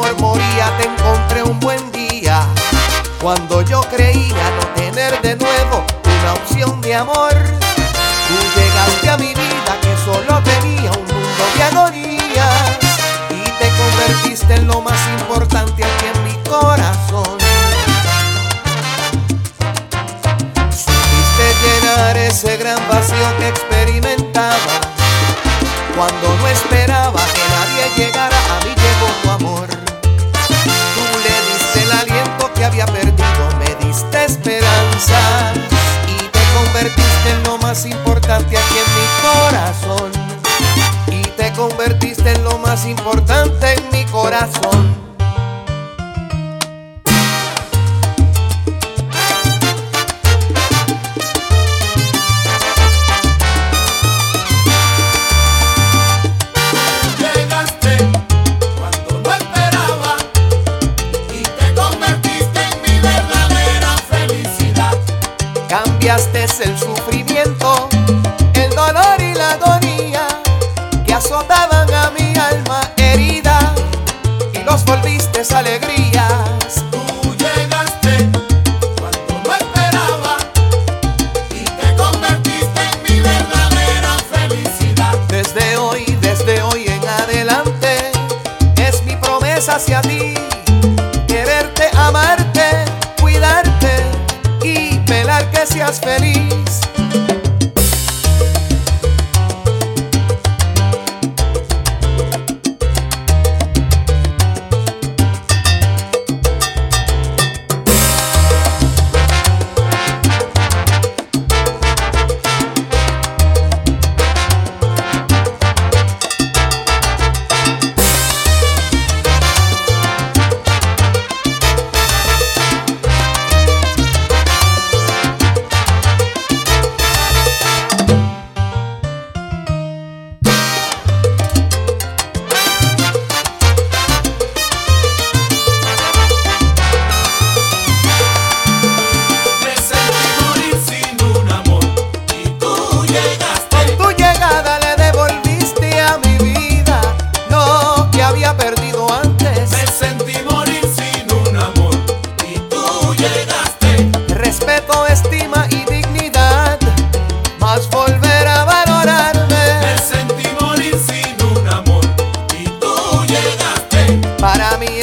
amor moría, te encontré un buen día. Cuando yo creía no tener de nuevo una opción de amor, tú llegaste a mi vida que solo tenía un mundo de agonías y te convertiste en lo más importante aquí en mi corazón. Supiste llenar ese gran vacío que experimentaba. Cuando no esperaba que nadie llegara, a mí llegó tu amor. Tú le diste el aliento que había perdido, me diste esperanza y te convertiste en lo más importante aquí en mi corazón. Y te convertiste en lo más importante en mi corazón. Cambiaste el sufrimiento, el dolor y la agonía que azotaban a mi alma herida y los volviste alegrías. Tú llegaste cuando no esperaba y te convertiste en mi verdadera felicidad. Desde hoy en adelante es mi promesa hacia ti, quererte, amarte, cuidarte y velar que seas feliz. Perdido antes. Me sentí morir sin un amor y tú llegaste. Respeto, estima y dignidad, más volver a valorarme. Me sentí morir sin un amor y tú llegaste. Para mí